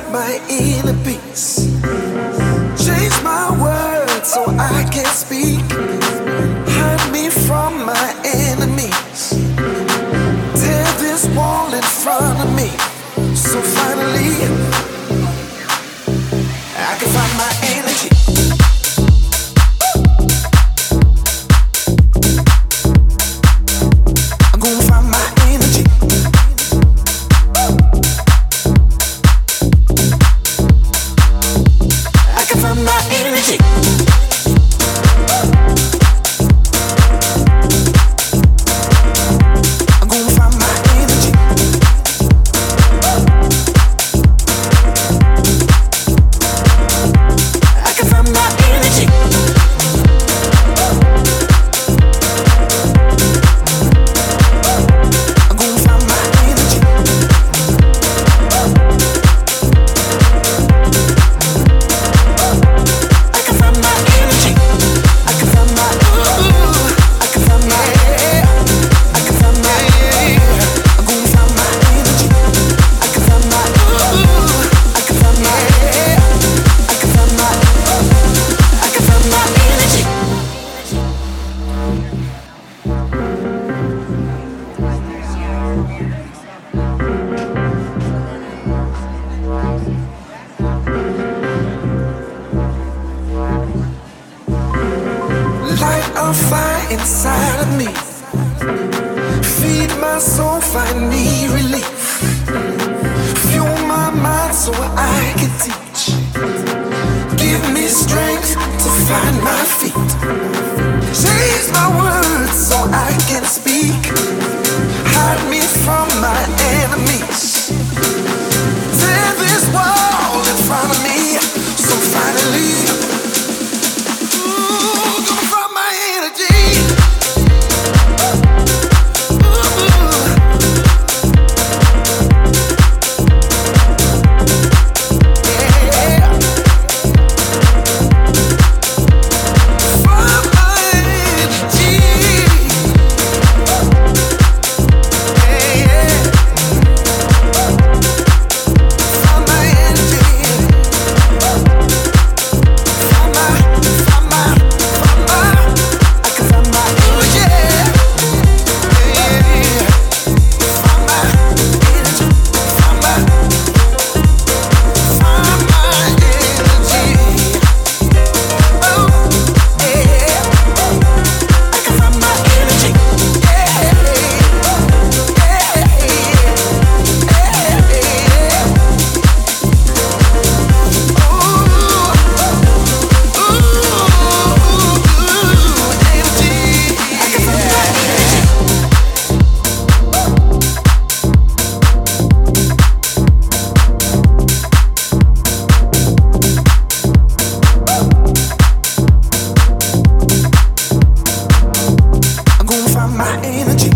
my inner peace. Change my words so I can speak. Hide me from my enemies. Tear this wall in front of me. So finally, I can find my energy. I'm gonna find my energy. I can find my energy. I'm gonna find my energy. I can find my energy. I'm gonna find my energy. I can find my energy. I can find my I can find my I can find my I'm gonna find my energy. I can find my I can find my I can find my I can find my energy. Light a fire inside of me. Feed my soul, find me relief. Fuel my mind so I can teach. Give me strength to find my feet. Change my words so I can speak. Hide me from my enemies. Tear this wall in front of me. So finally, gonna find my energy. Yeah. Find my energy. Yeah. Find my energy. Find my I can find my energy. Yeah. Find my energy. Find my energy. Oh, yeah. I can find my energy. Yeah. I'm gonna find my energy.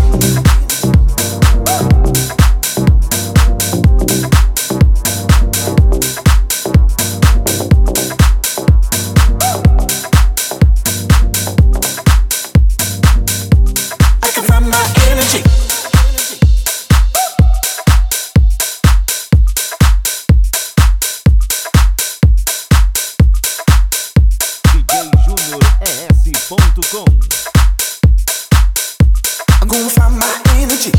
I can find my energy. DJJuniorES.com. I'm gonna find my energy.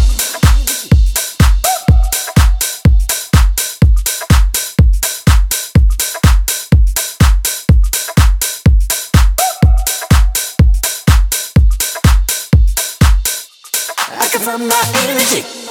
I can find my energy.